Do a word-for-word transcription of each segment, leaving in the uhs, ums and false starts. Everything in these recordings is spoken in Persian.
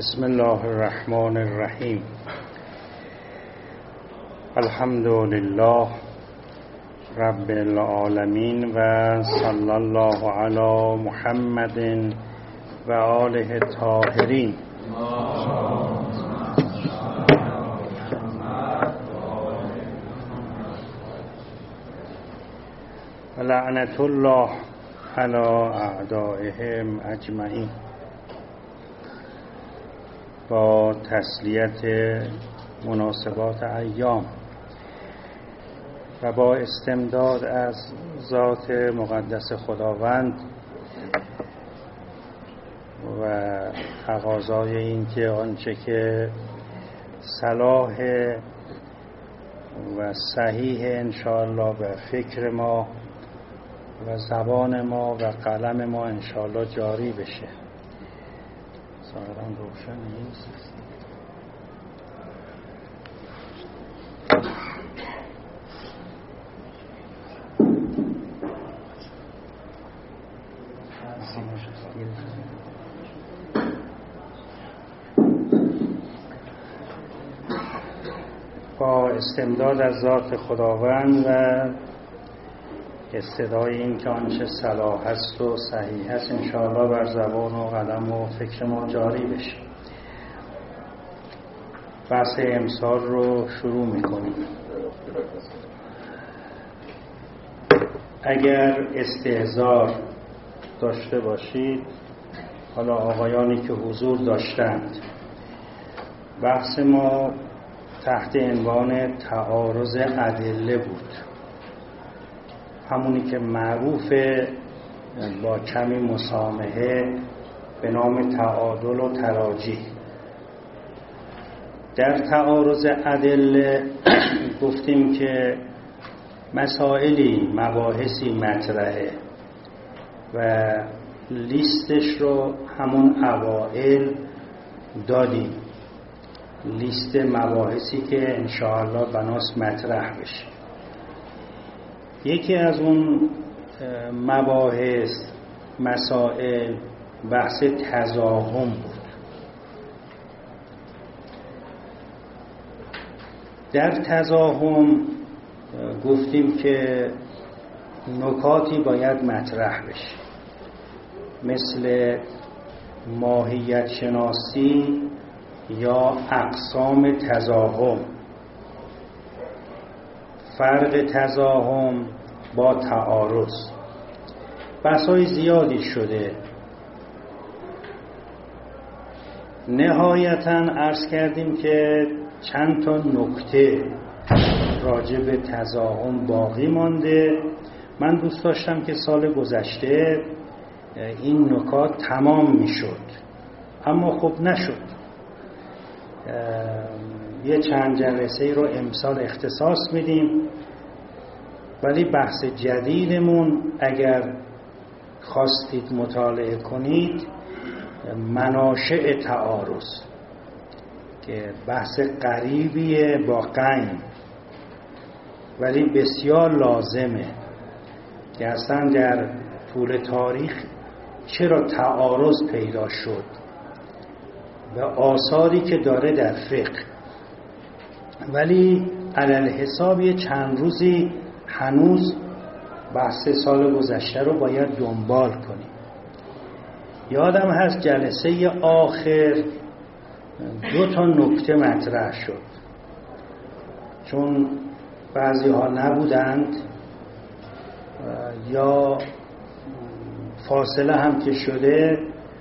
بسم الله الرحمن الرحیم. الحمد لله رب العالمین و صلی الله علی محمد و آله الطاهرین. و لعنت الله علی اعدائهم اجمعین. با تسلیت مناسبات ایام و با استمداد از ذات مقدس خداوند و تقاضای این که آنچه که صلاح و صحیح انشاءالله به فکر ما و زبان ما و قلم ما انشاءالله جاری بشه. ظاهراً روشن نیست. با استمداد از ذات خداوند و استدای این که آنچه صلاح است و صحیح است انشاءالله بر زبان و قلم و فکر ما جاری بشه. بحث امسال رو شروع میکنیم. اگر استحضار داشته باشید، حالا آقایانی که حضور داشتند، بحث ما تحت عنوان تعارض ادله بود، همونی که معروفه با کمی مسامحه به نام تعادل و تراجیح. در تعارض ادله گفتیم که مسائلی مباحثی مطرحه و لیستش رو همون اوائل دادیم، لیست مباحثی که انشاءالله بناس مطرح بشه. یکی از اون مباحث مسائل بحث تضاهم بود. در تضاهم گفتیم که نکاتی باید مطرح بشه، مثل ماهیت شناسی یا اقسام تضاهم، فرق تضاهم با تعارض. بحث‌های زیادی شده. نهایتاً عرض کردیم که چند تا نکته راجع به تضاهم باقی مانده. من دوست داشتم که سال گذشته این نکات تمام میشد، اما خب نشد. یه چند جلسه رو امسال اختصاص میدیم، ولی بحث جدیدمون اگر خواستید مطالعه کنید مناشئ تعارض، که بحث قریبیه با قیم ولی بسیار لازمه که اصلا در طول تاریخ چرا تعارض پیدا شد و آثاری که داره در فقه. ولی علل حساب چند روزی هنوز بحث سال گذشته رو باید دنبال کنیم. یادم هست جلسه آخر دو تا نکته مطرح شد، چون بعضی ها نبودند یا فاصله هم که شده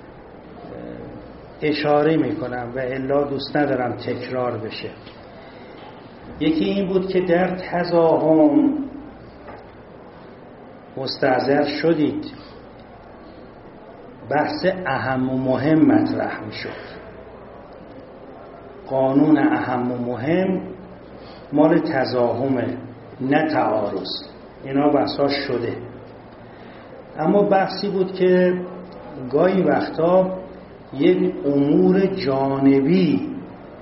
اشاره میکنم و الا دوست ندارم تکرار بشه. یکی این بود که در تضاهم مستحضر شدید بحث اهم و مهم مطرح میشد. قانون اهم و مهم مال تضاهمه، نه تعارض. اینا بحثاش شده. اما بحثی بود که گاهی وقتا یک امور جانبی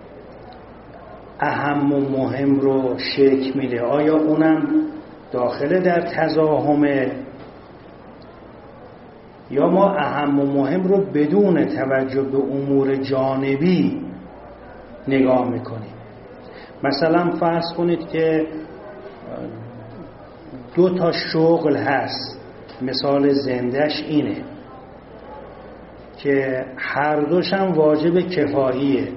اهم و مهم رو شکل میده. آیا اونم داخل در تضاهمه یا ما اهم و مهم رو بدون توجه به امور جانبی نگاه میکنیم. مثلا فرض کنید که دو تا شغل هست، مثال زندهش اینه که هر دوش هم واجب کفاییه،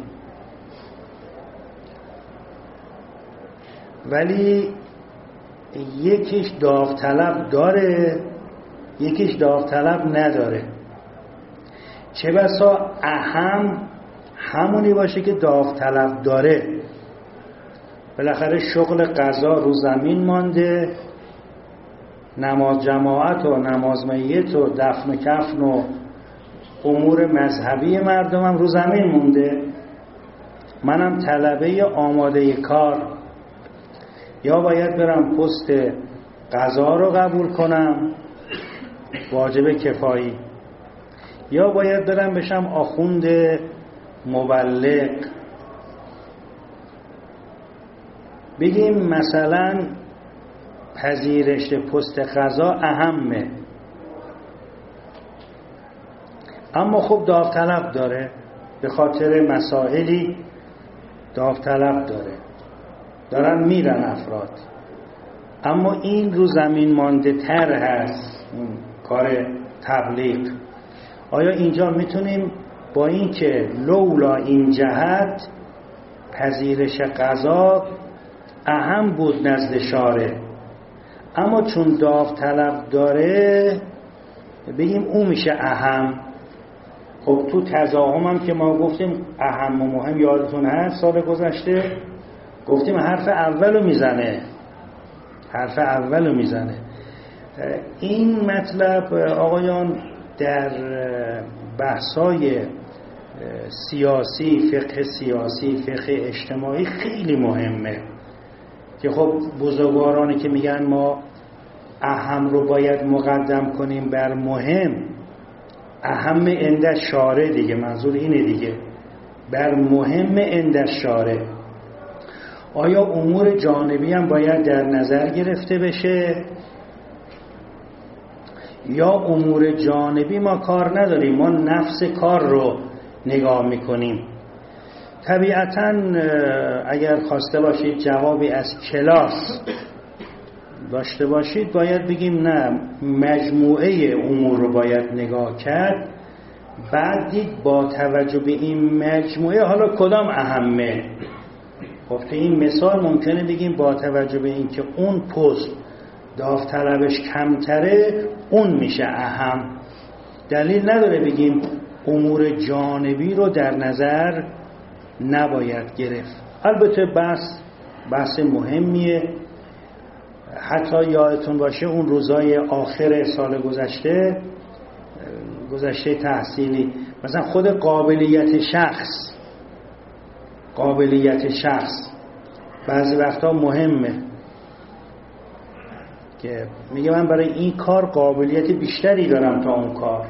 ولی یکیش داوطلب داره یکیش داوطلب نداره. چه بسا اهم همونی باشه که داوطلب داره. بالاخره شغل قضا رو زمین مانده، نماز جماعت و نماز میت و دفن و کفن و امور مذهبی مردم هم رو زمین مونده. منم طلبه آماده کار، یا باید برم پست قضا رو قبول کنم واجب کفایی، یا باید برم بشم آخوند مبلغ. بگیم مثلا پذیرش پست قضا اهمه، اما خب داوطلب داره، به خاطر مسائلی داوطلب داره، دارن میرن افراد. اما این رو زمین مانده تر هست کار تبلیغ. آیا اینجا میتونیم با این که لولا این جهت پذیرش قضا اهم بود نزد شارع، اما چون داوطلب داره بگیم اون میشه اهم؟ خب تو تزاحم هم که ما گفتیم اهم و مهم، یادتون هست سال گذشته گفتیم حرف اولو میزنه حرف اولو میزنه. این مطلب آقایان در بحثای سیاسی، فقه سیاسی، فقه اجتماعی خیلی مهمه که خب بزرگوارانی که میگن ما اهم رو باید مقدم کنیم بر مهم، اهم عند شارع دیگه، منظور اینه دیگه، بر مهم عند شارع. آیا امور جانبی هم باید در نظر گرفته بشه یا امور جانبی ما کار نداریم، ما نفس کار رو نگاه میکنیم؟ طبیعتاً اگر خواسته باشید جوابی از کلاس داشته باشید باید بگیم نه، مجموعه امور رو باید نگاه کرد، بعد دید با توجه به این مجموعه حالا کدام اهمه. خب تو این مثال ممکنه بگیم با توجه به این که اون پست داوطلبش کمتره اون میشه اهم. دلیل نداره بگیم امور جانبی رو در نظر نباید گرفت. البته بحث بحث مهمیه. حتی یادتون باشه اون روزای آخر سال گذشته گذشته تحصیلی، مثلا خود قابلیت شخص قابلیت شخص بعضی وقتا مهمه که میگه من برای این کار قابلیت بیشتری دارم تا اون کار.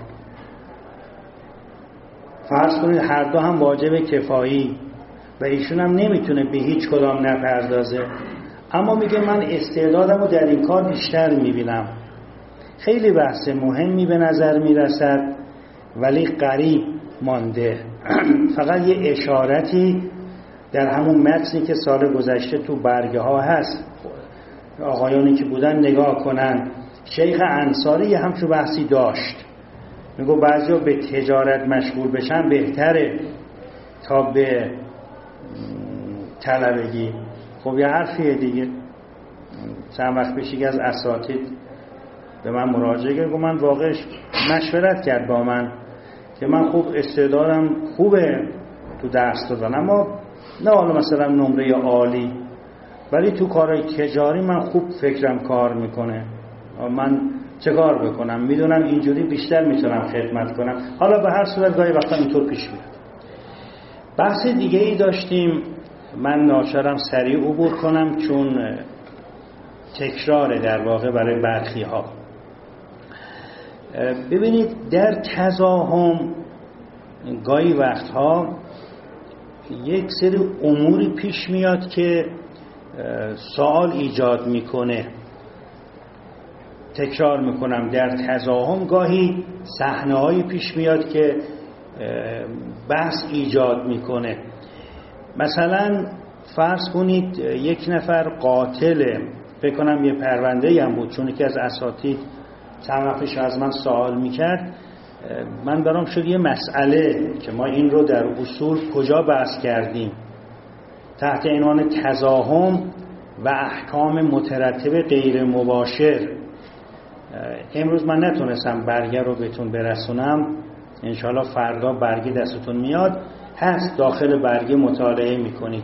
فرض کنید هر دو هم واجب کفایی و ایشون هم نمیتونه به هیچ کدام نپردازه، اما میگه من استعدادم رو در این کار بیشتر میبینم. خیلی بحث مهمی به نظر میرسد ولی غریب مانده. فقط یه اشارتی در همون متنی که سال گذشته تو برگه ها هست، آقایانی که بودن نگاه کنن. شیخ انصاری همچون بحثی داشت، میگو بعضی ها به تجارت مشغول بشن بهتره تا به طلبگی. خب یه حرفیه دیگه. چند وقت پیش از اساتید به من مراجعه کرد، من واقعا مشورت کرد با من که من خوب استعدادم خوبه تو درس دادن، اما نه حالا مثلا نمره عالی، ولی تو کارهای تجاری من خوب فکرم کار میکنه. من چه کار بکنم؟ میدونم اینجوری بیشتر میتونم خدمت کنم. حالا به هر صورت گاهی وقتا اینطور پیش میاد. بحث دیگه ای داشتیم، من ناچارم سریع عبور کنم چون تکراره در واقع برای برخی ها. ببینید در تزاحم گاهی وقتها یک سری اموری پیش میاد که سوال ایجاد میکنه. تکرار میکنم در تزاحم گاهی صحنه‌هایی پیش میاد که بحث ایجاد میکنه. مثلا فرض کنید یک نفر قاتله، فکر کنم یه پرونده‌ای هم بود، چون یکی از اساتید چند وقتش از من سوال میکرد، من برام شد یه مسئله که ما این رو در اصول کجا بحث کردیم تحت عنوان تزاحم و احکام مترتب غیر مباشر. امروز من نتونستم برگه رو بهتون برسونم، انشاءالله فردا برگه دستتون میاد، هست داخل برگه مطالعه میکنید.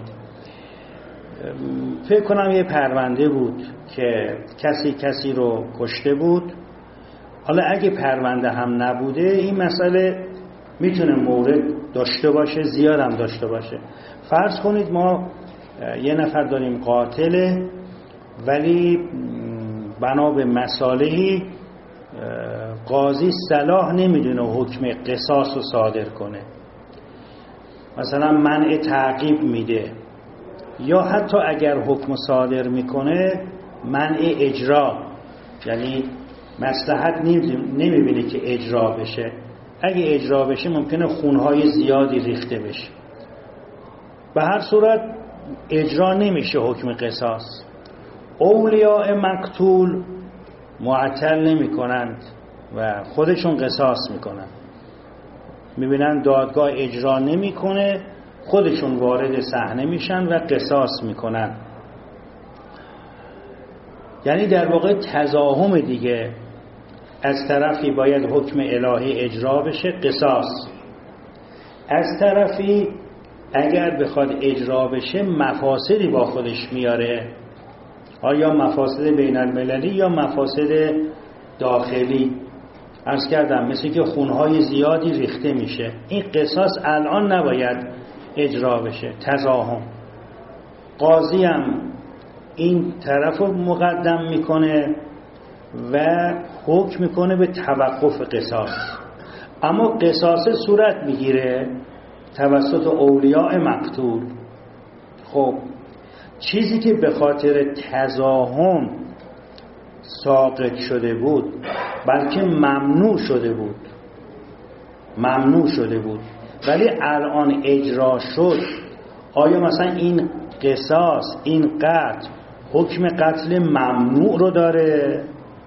فکر کنم یه پرونده بود که کسی کسی رو کشته بود. حالا اگه پرونده هم نبوده این مسئله میتونه مورد داشته باشه، زیاد هم داشته باشه. فرض کنید ما یه نفر داریم قاتله، ولی بنا به مصالحی قاضی صلاح نمیدونه حکم قصاص رو صادر کنه، مثلا منع تعقیب میده، یا حتی اگر حکم صادر میکنه منع اجرا، یعنی مصلحت نمیبینه که اجرا بشه. اگه اجرا بشه ممکنه خونهای زیادی ریخته بشه. به هر صورت اجرا نمیشه حکم قصاص. اولیاء مقتول معطل نمی کنند و خودشون قصاص میکنند. میبینن دادگاه اجرا نمیکنه، خودشون وارد صحنه میشن و قصاص میکنن. یعنی در واقع تزاحم دیگه، از طرفی باید حکم الهی اجرا بشه قصاص، از طرفی اگر بخواد اجرا بشه مفاسدی با خودش میاره، آیا مفاسد بین المللی یا مفاسد داخلی. عرض کردم مثل که خونهای زیادی ریخته میشه، این قصاص الان نباید اجرا بشه، تزاحم. قاضی هم این طرف رو مقدم میکنه و حکم میکنه به توقف قصاص، اما قصاص صورت میگیره توسط اولیاء مقتول. خب چیزی که به خاطر تزاحم ساقط شده بود بلکه ممنوع شده بود ممنوع شده بود ولی الان اجرا شد، آیا مثلا این قصاص، این قتل حکم قتل ممنوع رو داره؟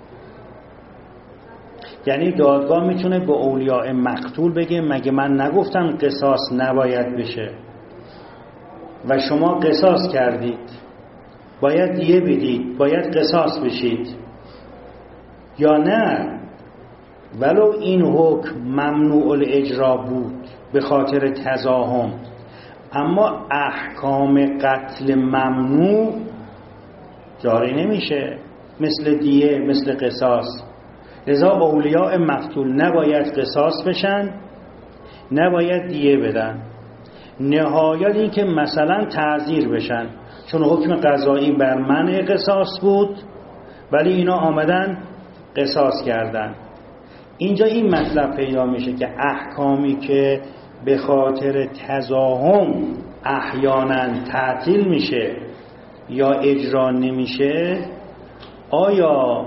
یعنی دادگاه میتونه به اولیاء مقتول بگه مگه من نگفتم قصاص نباید بشه و شما قصاص کردید، باید دیه بدید، باید قصاص بشید، یا نه ولو این حکم ممنوع الاجرا بود به خاطر تزاحم، اما احکام قتل ممنوع جاری نمیشه، مثل دیه، مثل قصاص. لذا اولیاء مقتول نباید قصاص بشن، نباید دیه بدن، نهایت این که مثلا تعزیر بشن، چون حکم قضایی بر منع قصاص بود ولی اینا آمدن قصاص کردن. اینجا این مطلب پیدا میشه که احکامی که به خاطر تزاحم احیانا تعطیل میشه یا اجرا نمیشه، آیا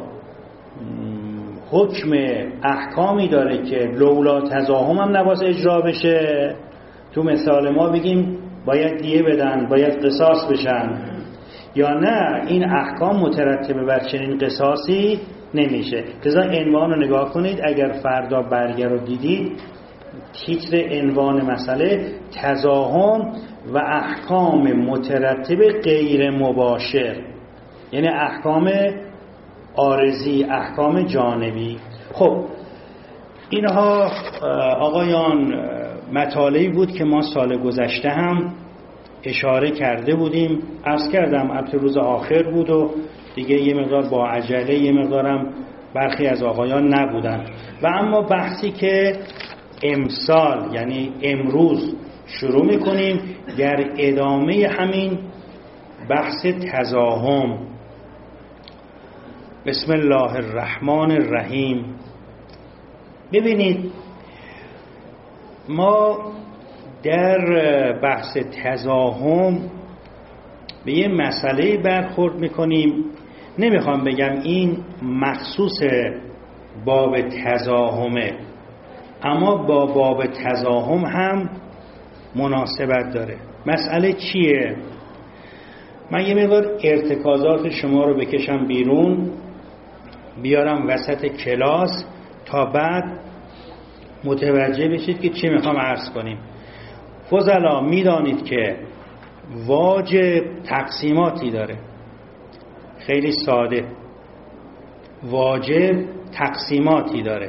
حکم احکامی داره که لولا تزاحم هم نباید اجرا بشه؟ تو مثال ما بگیم باید دیه بدن، باید قصاص بشن، یا نه این احکام مترتب بر چنین قصاصی نمیشه. لذا عنوان رو نگاه کنید، اگر فردا برگه رو دیدید تیتر عنوان مسئله تزاحم و احکام مترتب غیر مباشر، یعنی احکام عارضی، احکام جانبی. خب اینها آقایان مطالبی بود که ما سال گذشته هم اشاره کرده بودیم. عرض کردم البته روز آخر بود و دیگه یه مقدار با عجله، یه مقدارم برخی از آقایان نبودن و اما بحثی که امسال یعنی امروز شروع میکنیم در ادامه همین بحث تزاحم. بسم الله الرحمن الرحیم. ببینید ما در بحث تزاحم به یه مسئله برخورد میکنیم نمیخوام بگم این مخصوص باب تزاحمه، اما با باب تزاحم هم مناسبت داره. مسئله چیه؟ من یه مقدار ارتکازات شما رو بکشم بیرون، بیارم وسط کلاس تا بعد متوجه بشید که چی میخوام عرض کنیم. فضلا میدانید که واجب تقسیماتی داره، خیلی ساده. واجب تقسیماتی داره.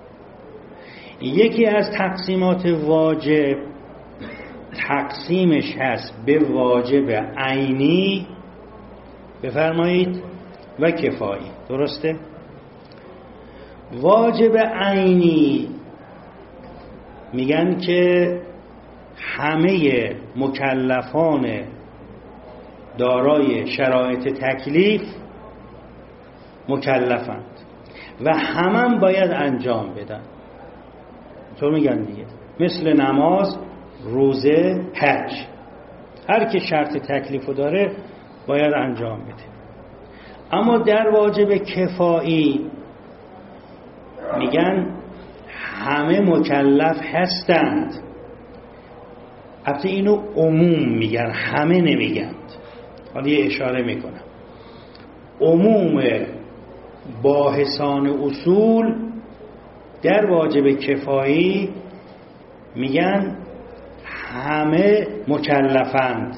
یکی از تقسیمات واجب تقسیمش هست به واجب عینی، بفرمایید، و کفایی. درسته؟ واجب عینی میگن که همه مکلفان دارای شرایط تکلیف مکلفند و همه باید انجام بدن. طور میگن دیگه، مثل نماز، روزه، حج، هر که شرط تکلیفو داره باید انجام بده. اما در واجب کفایی میگن همه مکلف هستند. البته اینو عموم میگن، همه نمیگن. حالا یه اشاره میکنم. عموم باحثان اصول در واجب کفایی میگن همه مکلفند،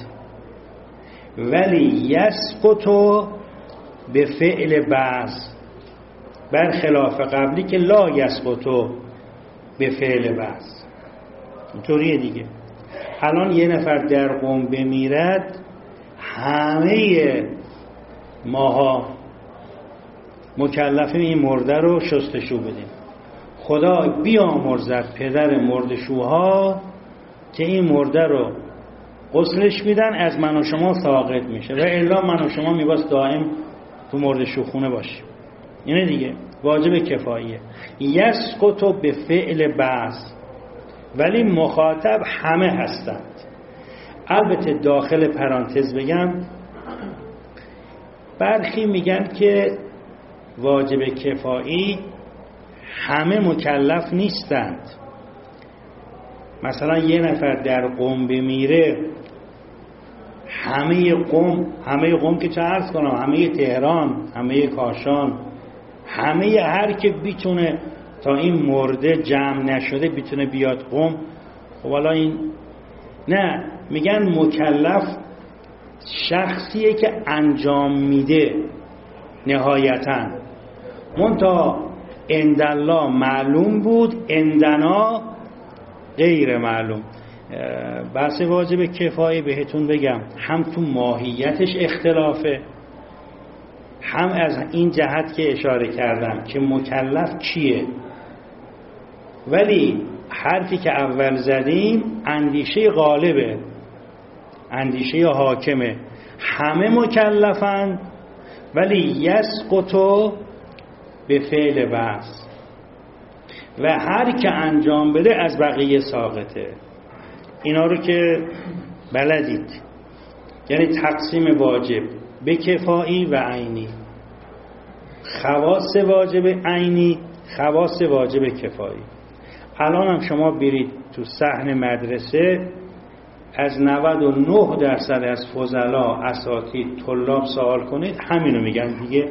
ولی یسقط به فعل بعض، برخلاف قبلی که لا یسقط به فعل بعض. اینطوریه دیگه. الان یه نفر در قم بمیرد، همه ماها مکلفیم این مرده رو شستشو بدیم. خدا بیامرزد پدر مردشوها که این مرده رو غسلش میدن، از من و شما ساقط میشه، و الا من و شما میباس دائم تو مردشوخونه باشیم. اینه دیگه واجب کفاییه. یسقط به فعل بعض، ولی مخاطب همه هستند. البته داخل پرانتز بگم، برخی میگن که واجب کفایی همه مکلف نیستند. مثلا یه نفر در قم بمیره، همه قم، همه قم که چه عرض کنم، همه تهران، همه کاشان، همه هر که بیتونه تا این مرده جمع نشده بیتونه بیاد قم، خب حالا این نه، میگن مکلف شخصیه که انجام میده نهایتاً. منتها عندالله معلوم بود، عندنا غیر معلوم. بحث واجب کفایی بهتون بگم، هم تو ماهیتش اختلافه، هم از این جهت که اشاره کردم که مکلف کیه. ولی حرفی که اول زدیم اندیشه غالبه، اندیشه حاکمه، همه مکلفن، ولی یسقط به فعل بعض، و هر که انجام بده از بقیه ساقطه. اینا رو که بلدید، یعنی تقسیم واجب به کفایی و عینی، خواص واجب عینی، خواص واجب کفایی. الان هم شما برید تو صحن مدرسه، از نود و نه درصد از فضلا، اساتید، طلاب سوال کنید، همینو میگن دیگه،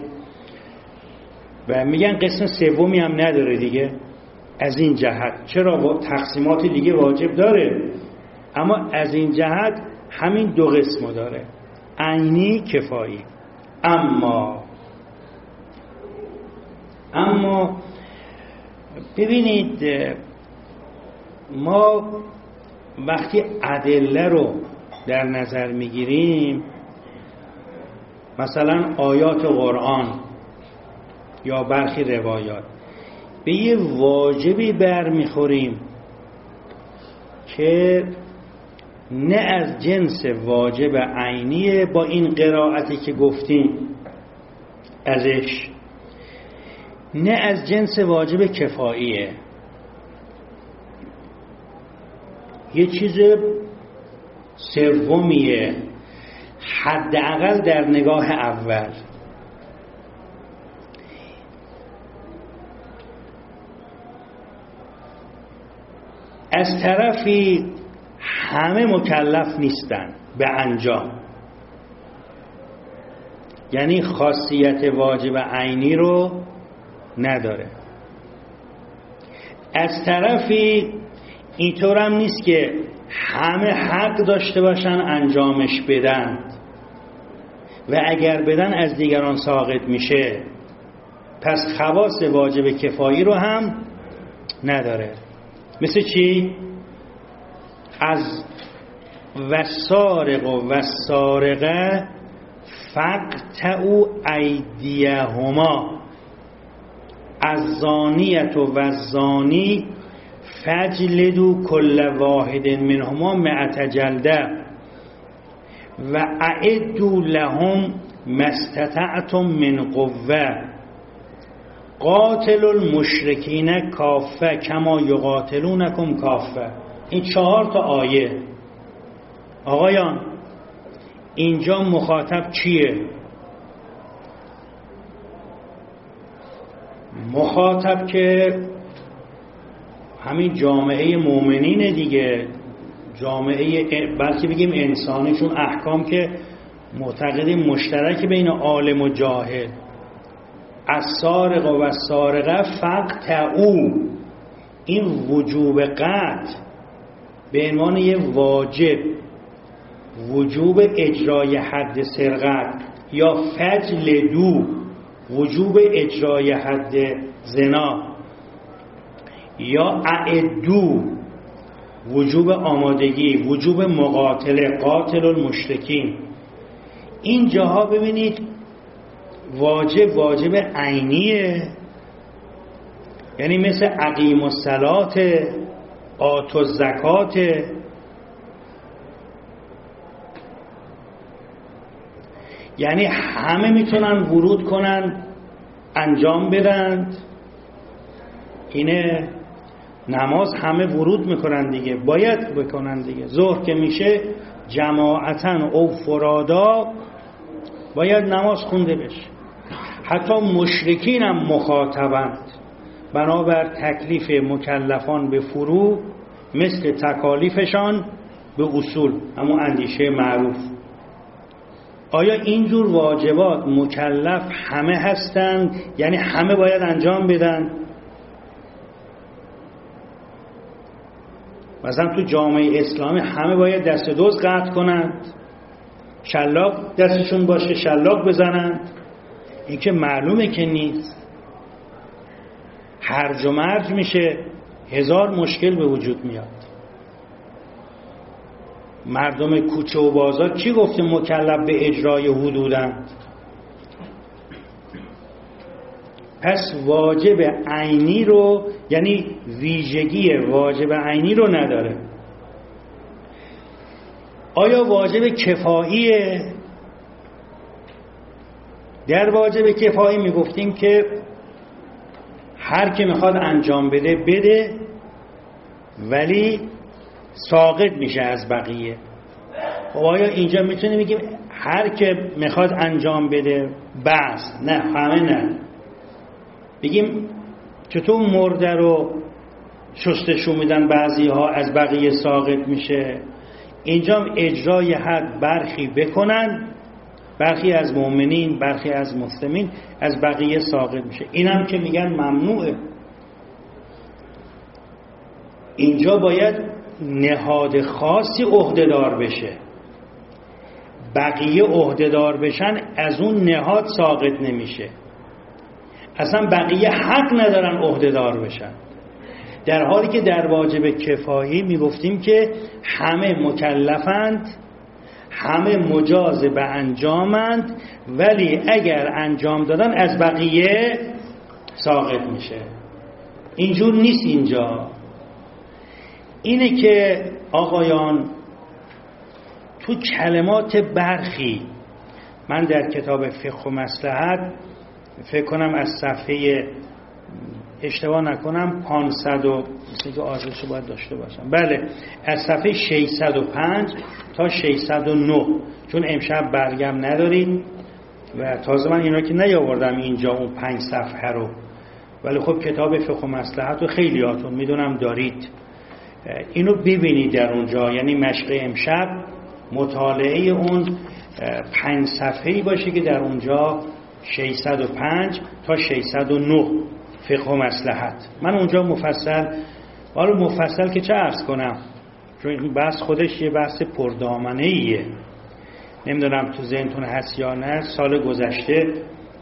و میگن قسم سومی هم نداره دیگه. از این جهت چرا تقسیمات دیگه واجب داره، اما از این جهت همین دو قسمو داره، عینی، کفایی. اما اما ببینید، ما وقتی ادله رو در نظر میگیریم، مثلا آیات قرآن یا برخی روایات، به یه واجبی برمیخوریم که نه از جنس واجب عینیه با این قرائتی که گفتیم ازش، نه از جنس واجب کفاییه، یه چیز سومیه، حداقل در نگاه اول. از طرفی همه مکلف نیستن به انجام، یعنی خاصیت واجب عینی رو نداره. از طرفی اینطور هم نیست که همه حق داشته باشن انجامش بدن و اگر بدن از دیگران ساقط میشه، پس خواص واجب کفایی رو هم نداره. مثل چی؟ از والسارق و والسارقه فاقطعوا ایدیهما، الزانیة و الزانی فاجلدوا کل واحد منهما مئة جلده و اعدوا لهم ما استطعتم من قوه قاتل المشرکین کافه کما یقاتلونکم کافه. این چهار تا آیه. آقایان اینجا مخاطب کیه؟ مخاطب که همین جامعه مؤمنینه دیگه، جامعه بلکه بگیم انسانی، چون احکام که معتقدیم مشترک بین عالم و جاهل. السارق و السارقه فاقطعوا، این وجوب قطع به عنوان یه واجب، وجوب اجرای حد سرقت، یا فجلدو وجوب اجرای حد زنا، یا اعدو وجوب آمادگی، وجوب مقاتله، قاتل المشرکین. این جاها ببینید واجب واجب عینیه، یعنی مثل اقیم الصلاة، آتوا الزکات. یعنی همه میتونن ورود کنن انجام بدن. اینه نماز همه ورود میکنن دیگه، باید بکنن دیگه. ظهر که میشه جماعتن او فرادا باید نماز خونده بشه. حتی مشرکین هم مخاطبند بنابر تکلیف مکلفان به فرو مثل تکالیفشان به اصول، همون اندیشه معروف. آیا اینجور واجبات مکلف همه هستند؟ یعنی همه باید انجام بدن؟ مثلا تو جامعه اسلامی همه باید دست دوز قطع کنند، شلاق دستشون باشه شلاق بزنند؟ این که معلومه که نیست. هرج و مرج میشه، هزار مشکل به وجود میاد. مردم کوچه و بازار کی گفته مکلف به اجرای حدودند؟ پس واجب عینی رو، یعنی ویژگی واجب عینی رو نداره. آیا واجب کفاییه؟ در واجب کفایی میگفتیم که هر که میخواد انجام بده بده، ولی ساقط میشه از بقیه. خب آیا اینجا میتونیم بگیم هر که میخواد انجام بده بس؟ نه، همه نه. بگیم چطور مرده رو شستشو میدن بعضی ها از بقیه ساقط میشه؟ اینجا اجرای حد برخی بکنن، برخی از مؤمنین، برخی از مسلمین، از بقیه ساقط میشه. اینم که میگن ممنوعه. اینجا باید نهاد خاصی عهدهدار بشه، بقیه عهدهدار بشن، از اون نهاد ساقط نمیشه. اصلا بقیه حق ندارن عهدهدار بشن. در حالی که در واجب کفایی میگفتیم که همه مکلفند، همه مجاز به انجامند، ولی اگر انجام دادن از بقیه ساقط میشه. اینجور نیست. اینجا اینه که آقایان تو کلمات برخی، من در کتاب فقه و مصلحت فکر کنم از صفحه اشتباه نکنم پانصد و مثل که آدرسو باید داشته باشم، بله، از صفحه ششصد و پنج تا ششصد و نه، چون امشب برگم نداریم و تازه من اینا که نیاوردم اینجا اون پنج صفحه رو، ولی خب کتاب فقه و مصلحت رو خیلی هاتون میدونم دارید. اینو ببینید در اونجا، یعنی مشق امشب مطالعه اون پنج صفحه‌ای باشه که در اونجا ششصد و پنج تا ششصد و نه فقه و مصلحت. من اونجا مفصل، حالا مفصل که چه عرض کنم، چون این بحث خودش یه بحث پردامنه ایه. نمیدونم تو ذهنتون هست یا نه، سال گذشته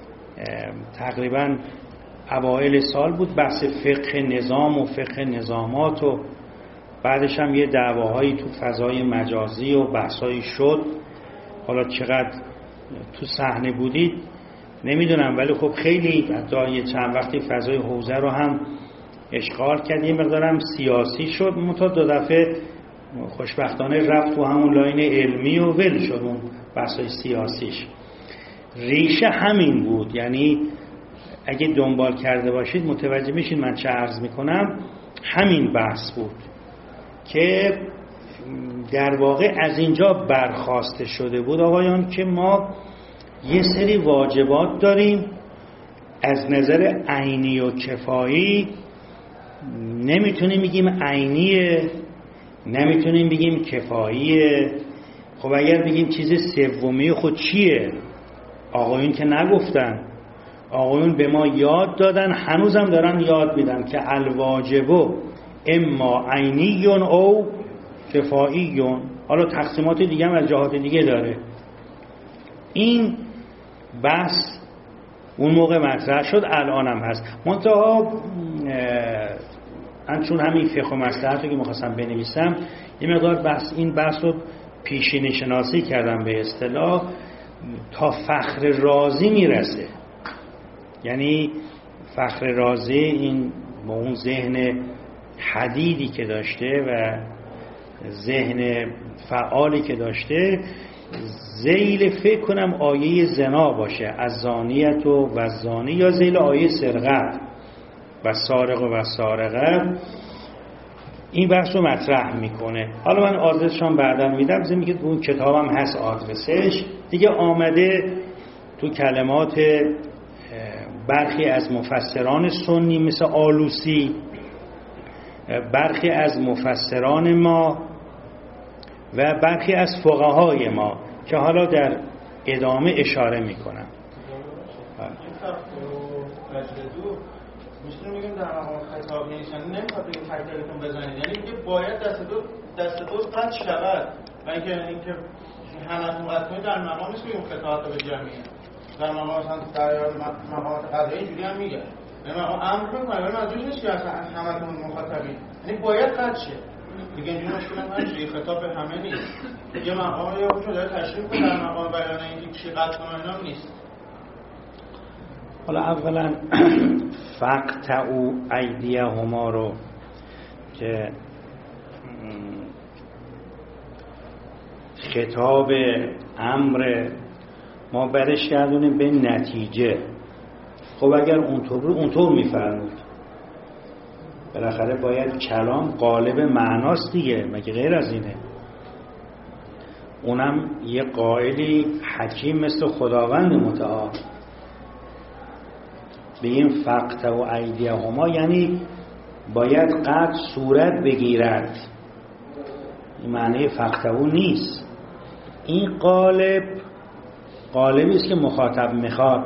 تقریبا اوایل سال بود بحث فقه نظام و فقه نظامات و بعدش هم یه دعواهایی تو فضای مجازی و بحثایی شد. حالا چقدر تو صحنه بودید نمیدونم، ولی خب خیلی حتی یه چند وقتی فضای حوزه رو هم اشغال کرد، یه مقدارم سیاسی شد، منتها دو دفعه خوشبختانه رفت تو همون لاین علمی و ول شد اون بحثای سیاسیش. ریشه همین بود، یعنی اگه دنبال کرده باشید متوجه میشین من چه عرض میکنم. همین بحث بود که در واقع از اینجا برخاسته شده بود آقایان که ما یه سری واجبات داریم از نظر عینی و کفایی، نمیتونیم بگیم عینیه، نمیتونیم بگیم کفاییه. خب اگر بگیم چیز سومی خود چیه؟ آقایون که نگفتن، آقایون به ما یاد دادن، هنوزم دارن یاد میدن که الواجبو اما عینیون او کفاییون. حالا تقسیمات دیگه هم از جهات دیگه داره. این بحث اون موقع مطرح شد، الانم هست. منتها من چون همین فقه و مصلحت رو که می‌خواستم بنویسم یه مقدار بحث این بحث رو پیشینه شناسی کردم به اصطلاح، تا فخر رازی میرسه. یعنی فخر رازی این با اون ذهن حدیدی که داشته و ذهن فعالی که داشته، ذیل فکر کنم آیه زنا باشه، از زانیت و وزانی، یا ذیل آیه سرقت و سارق و سارقه، این بحث رو مطرح میکنه. حالا من آدرسشان بعدا میدم، زمین که اون کتابم هست آدرسش دیگه، آمده تو کلمات برخی از مفسران سنی مثل آلوسی، برخی از مفسران ما و برخی از فقهای ما که حالا در ادامه اشاره میکنم. میشونیم میگیم در مقام خطاب نویسنده نمیخواد بگیم تکلیفتون بزنید، یعنی میگه باید دست دو دست دو قطع شود و اینکه اینکه همتون قطع کنید در مقام نیست بگیم خطابات به جمعیه. در مقام مثلا در مقامات قضایی اینجوری هم میگه، یعنی مقام امر میکنه ولی منظورش نیست که اصلا همتون مخاطبین، یعنی باید قطع شه. دیگه اینجوری مشکل نمیشه، خطاب به همه نیست. یه مقام یا اون داره تشریح کنه در مقام بیان اینکه چی قطع کنه اینا نیست. حالا اولا فقطعوا ایدیهما رو که خطاب امر ما برش گردونیم به نتیجه. خب اگر اونطور رو اونطور میفرمود، بالاخره باید کلام قالب معناست دیگه، مگه غیر از اینه؟ اونم یه قائلی حکیم مثل خداوند متعال به این فقط و ایدیهما، یعنی باید قطع صورت بگیرد. این معنی فقطو نیست. این قالب قالبی است که مخاطب میخواد.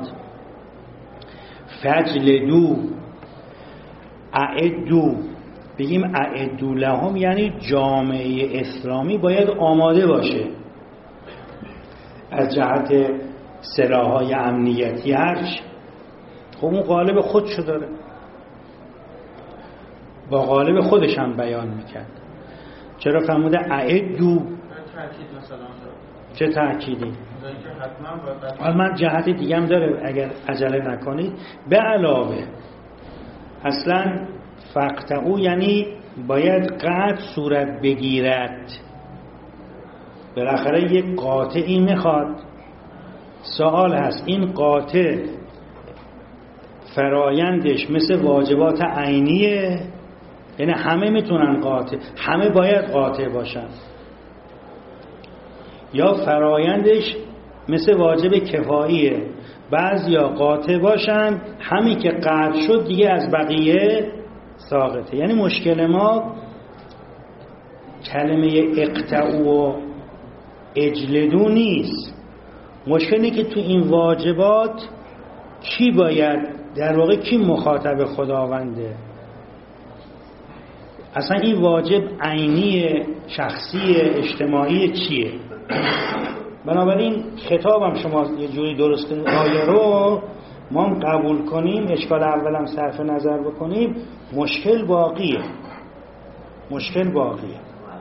فجلدو اعدو، بگیم اعدو لهم یعنی جامعه اسلامی باید آماده باشه از جهت سلاح‌های امنیتی هرچ. خب اون قالب خودشو داره، با قالب خودش هم بیان میکرد. چرا فرموده اعدو؟ چه تأکیدی؟ حالا من جهت دیگه هم داره اگر عجله نکنید. به علاوه اصلا فقطعو یعنی باید قطع صورت بگیرد. بالاخره یک قاطعی میخواد. سوال هست این قاطع فرایندش مثل واجبات عینیه؟ یعنی همه میتونن قاطع، همه باید قاطع باشن، یا فرایندش مثل واجب کفاییه، بعضیا قاطع باشن، همین که قطع شد دیگه از بقیه ساقطه. یعنی مشکل ما کلمه اقطعوا و اجلدوا نیست. مشکلی که تو این واجبات کی باید، در واقع کی مخاطب خداونده؟ اصلا این واجب عینی، شخصی، اجتماعی چیه؟ بنابراین خطابم شما یه جوری درست کنید آیه رو ما هم قبول کنیم، اشکال اولم صرف نظر بکنیم، مشکل باقیه، مشکل باقیه.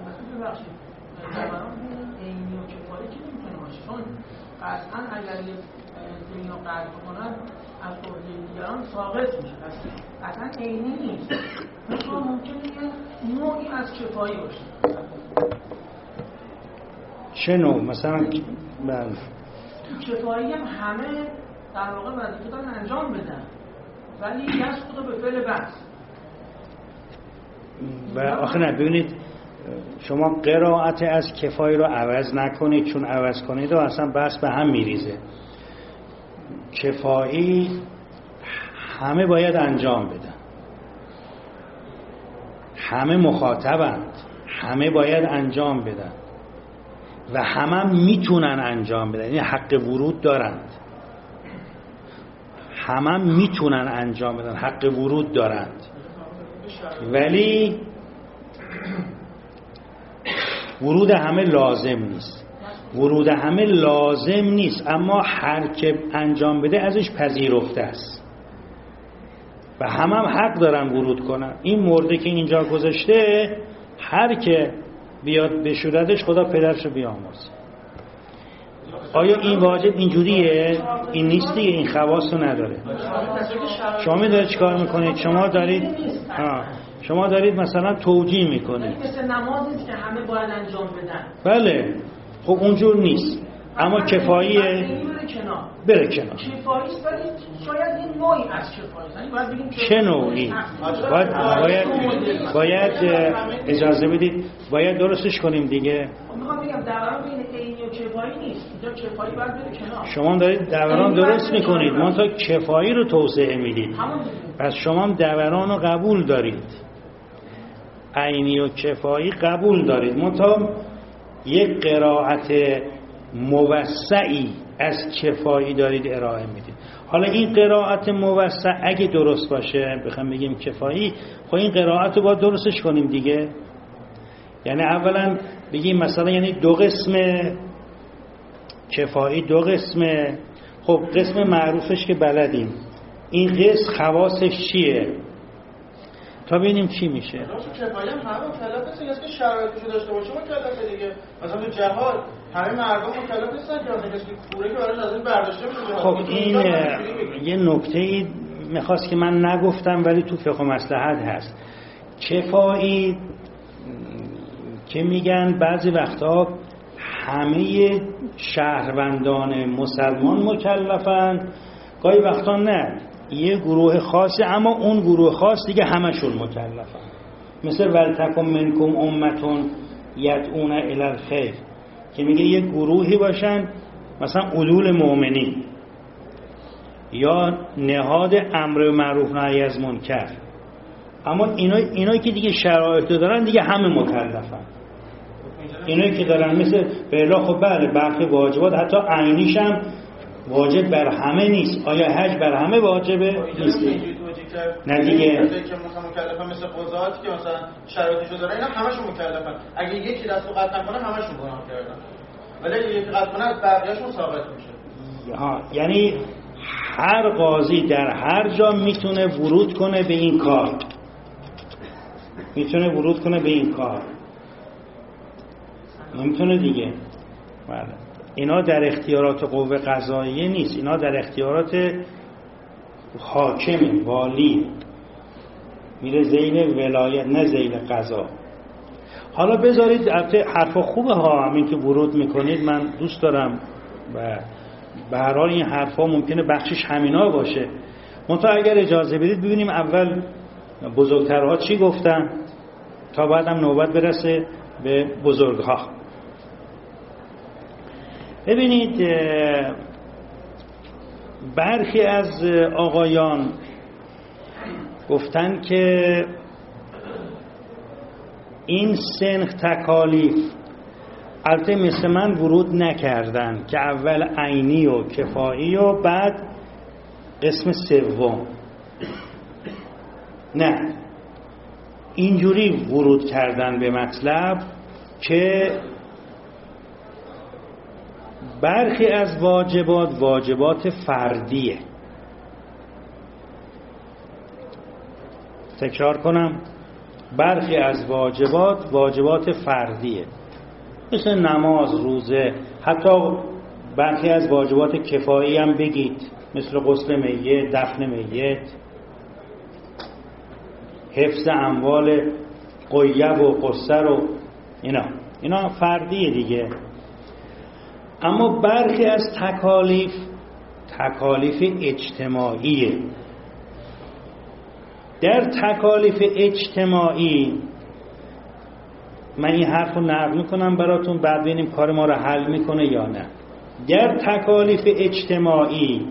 قطعا اگر یک دین رو قطع کنن از عهده دیگران ساقط میشه، قطعا عینی نیست. مثلا ممکنه یه نوعی از کفایی باشه. چه نوع؟ مثلا بله کفایی هم همه در واقع وظیفه دارن انجام بدن، ولی دست خدا به فعل بس. و آخه نه، ببینید شما قرائت از کفایی رو عوض نکنید، چون عوض کنید و اصلا بحث به هم میریزه. کفایی همه باید انجام بدن، همه مخاطبند، همه باید انجام بدن و همه هم میتونن انجام بدن، یعنی حق ورود دارند، همه هم میتونن انجام بدن، حق ورود دارند، ولی ورود همه لازم نیست. ورود همه لازم نیست، اما هر که انجام بده ازش پذیرفته است و همه هم حق دارن ورود کنن. این مرده که اینجا گذاشته، هر که بیاد بشوردش خدا پدرشو بیامرزه. آیا این واجب اینجوریه؟ این نیست دیگه، این خواص رو نداره. شما میدونید چیکار میکنید؟ شما دارید آه. شما دارید مثلا توجیه میکنید مثل نمازی که همه باید انجام بدن. بله، خب اونجور نیست، اما کفاییه بره کنار. کفایی است، ولی شاید این نوعی از کفایی است. چه نوعی؟ باید باید باید اجازه بدید، باید درستش کنیم دیگه. میخوام بگم دوران بین عینی و کفایی نیست. اینجا کفایی باید بره کنار. شما دارید دوران درست میکنید، منتها کفایی رو توسعه میدید. پس شما هم دوران رو قبول دارید، عینی و کفایی قبول دارید، منتها یک قرائت موسعی از کفایی دارید ارائه میدید. حالا این قرائت موسع اگه درست باشه، بخوام بگیم کفایی، خب این قرائت رو باید درستش کنیم دیگه. یعنی اولا بگیم مثلا یعنی دو قسم کفایی، دو قسم. خب قسم معروفش که بلدیم، این قسم خواصش چیه تا ببینیم چی میشه. کفایی هم همه مکلف هستن، از که شرایطشو داشته باشه مکلفه دیگه. مثلا تو جهاد همه مردم مکلف هستن که مثلا کسی که کوره که براش از این برداشته میشه. خب این یه نکته‌ای میخواست که من نگفتم ولی تو فقه و مصلحت هست. کفایی که میگن بعضی وقتا همه شهروندان مسلمان مکلفن، گاهی وقتا نه، یه گروه خاصی، اما اون گروه خاص دیگه همشون مکلفن. مثل ولتکن منکم امتون یدعون الی الخیر که میگه یه گروهی باشن مثلا علول مؤمنین یا نهاد امر معروف نهی از منکر، اما اینا اینایی که دیگه شرایط دارن دیگه همه مکلفن. اینایی که دارن مثل بلا، خب بله برخی واجبات حتی عینیش هم واجب بر همه نیست. آیا حج بر همه واجبه؟ نیست. نه دیگه. که مثلا مکلفن مثل قضات که مثلا شرایطشو دارن، اینا همشون مکلفن. اگه یکی دستو قطع نکنه همشون گناه کردن، ولی اگه یکی قطع کنه بقیه‌شون ثابت میشه. ها، یعنی هر قاضی در هر جا میتونه ورود کنه به این کار، میتونه ورود کنه به این کار، نمیتونه دیگه. بله، اینا در اختیارات قوه قضاییه نیست، اینا در اختیارات حاکم، والی، میره زیل ولایت نه زیل قضا. حالا بذارید حرفا خوبه ها، همین که ورود میکنید من دوست دارم و به هر حال این حرفا ممکنه بخشش همینا باشه، منتها اگر اجازه بدید ببینیم اول بزرگترها چی گفتن تا بعدم نوبت برسه به بزرگها. ببینید برخی از آقایان گفتن که این سنخ تکالیف البته مثل من ورود نکردن که اول عینی و کفایی و بعد قسم سوم، نه اینجوری ورود کردن به مطلب که برخی از واجبات واجبات فردیه. تکرار کنم، برخی از واجبات واجبات فردیه، مثل نماز، روزه، حتی برخی از واجبات کفایی هم بگید، مثل غسل میت، دفن میت، حفظ اموال غیب و قصر و اینا اینا فردیه دیگه. اما برخی از تکالیف تکالیف اجتماعیه. در تکالیف اجتماعی من این حرف رو نقل میکنم براتون، بعد ببینیم کار ما رو حل میکنه یا نه. در تکالیف اجتماعی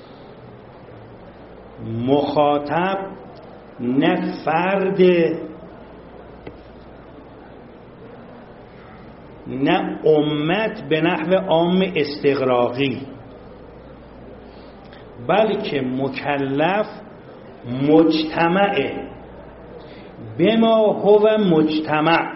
مخاطب نه فرد نه امت به نحو عام استغراقی، بلکه مکلف مجتمعه بما هو مجتمع.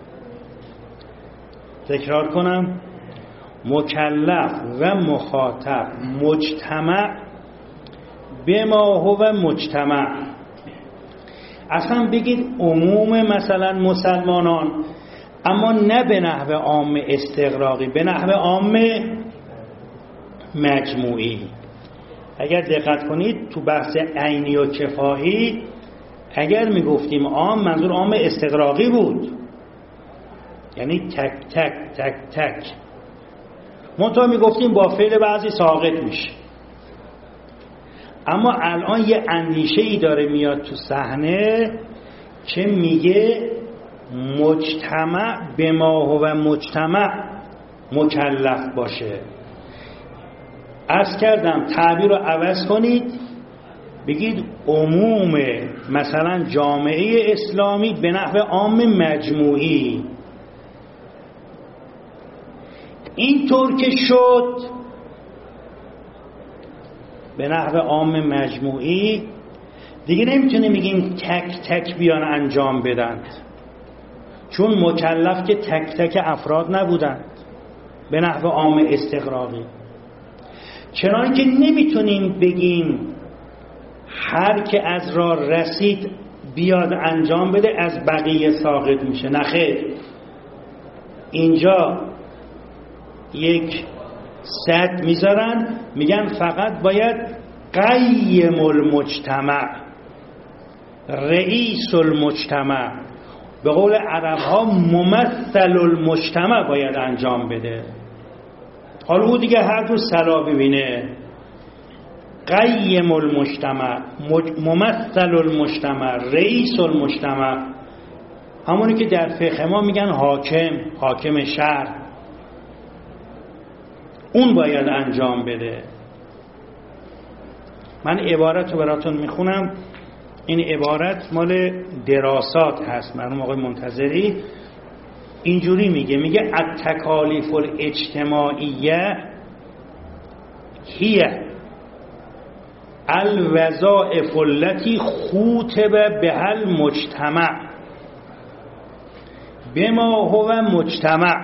تکرار کنم، مکلف و مخاطب مجتمع بما هو مجتمع. اصلا بگید عموم مثلا مسلمانان، اما نه به نحو عام استغراقی، به نحو عام مجموعی. اگر دقت کنید تو بحث عینی و کفایی اگر میگفتیم عام، منظور عام استغراقی بود، یعنی تک تک تک تک. منتها میگفتیم با فعل بعضی ساقط میشه. اما الان یه اندیشه ای داره میاد تو صحنه که میگه مجتمع به ما هو مجتمع مکلف باشه. عرض کردم تعبیر رو عوض کنید، بگید عموم مثلا جامعه اسلامی به نحو عام مجموعی. اینطور که شد به نحو عام مجموعی، دیگه نمیتونیم بگیم تک تک بیان انجام بدند، چون مکلف که تک تک افراد نبودند به نحو عام استغراقی. چنانکه که نمیتونیم بگیم هر که از راه رسید بیاد انجام بده از بقیه ساقط میشه، نه خیر. اینجا یک صد میذارن، میگن فقط باید قیم المجتمع، رئیس المجتمع، به قول عرب ها ممثل المجتمع باید انجام بده. حالا او دیگه هر دو صلاح ببینه، قیم المجتمع، ممثل المجتمع، رئیس المجتمع، همونی که در فقه ما میگن حاکم، حاکم شهر، اون باید انجام بده. من عبارت رو براتون میخونم، این عبارت مال دراسات هست، مرحوم آقای منتظری اینجوری میگه، میگه التکالیف الاجتماعیه هی الوظائف التي خوطب بها المجتمع بما هو مجتمع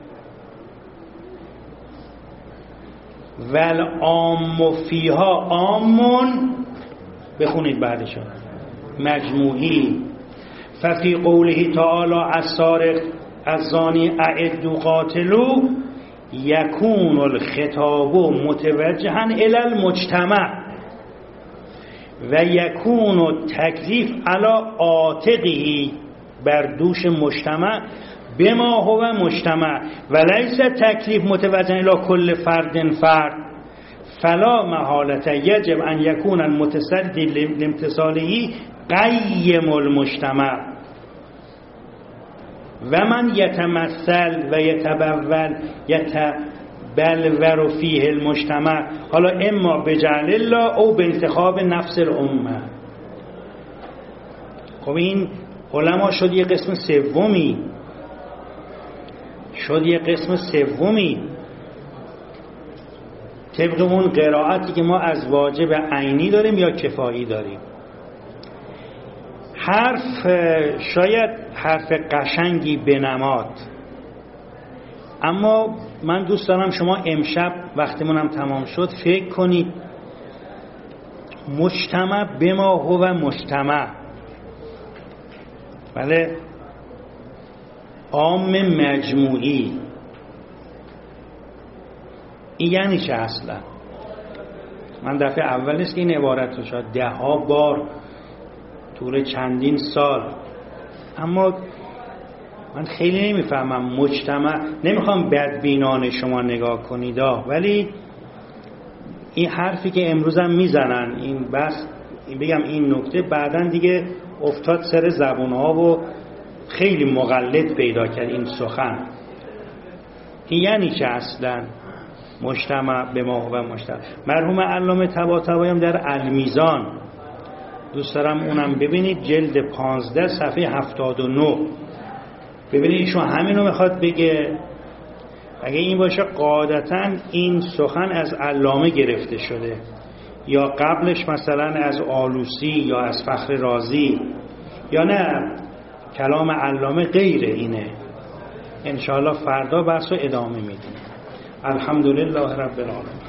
والعام فیها عامون، بخونید بعدشون، مجموعی. ففی قوله تعالی السارق الزانی اعدوا قاتلوا یکون الخطاب متوجها الی المجتمع و یکون التکلیف علی عاتقه، بر دوش مجتمع، بما هو مجتمع و لیس تکلیف متوجها الی کل فرد فرد فلا محالت یجب ان یکون المتصدی لامتثاله قیم المجتمع و من یتمثل و یتبول یتبلور فیه المجتمع، حالا اما بجعل الله او به انتخاب نفس الامه. خب این علما شد یه قسم سومی شد یه قسم سومی طبق اون قرائتی که ما از واجب عینی داریم یا کفایی داریم. حرف شاید حرف قشنگی بنماد، اما من دوست دارم شما امشب وقتمونم تمام شد فکر کنید مجتمع بما هو مجتمع، بله، عام مجموعی، این یعنی چه اصلا؟ من دفعه اول نیست که این عبارت رو شاید ده ها بار طول چندین سال، اما من خیلی نمیفهمم مجتمع. نمیخوام بدبینانه شما نگاه کنید، ولی این حرفی که امروز هم میزنن، این بس بگم این نکته بعدن دیگه افتاد سر زبونها و خیلی مقلد پیدا کرد این سخن. این یعنی که اصلا مجتمع به ما هو مجتمع. مرحوم علامه طباطبایی هم در المیزان، دوست دارم اونم ببینید، جلد پانزده صفحه هفتاد و نه، ببینید ایشون همینو میخواد بگه. اگه این باشه قاعدتا این سخن از علامه گرفته شده، یا قبلش مثلا از آلوسی یا از فخر رازی، یا نه کلام علامه غیر اینه. انشاءالله فردا بحث رو ادامه میدیم. الحمدلله رب العالمین.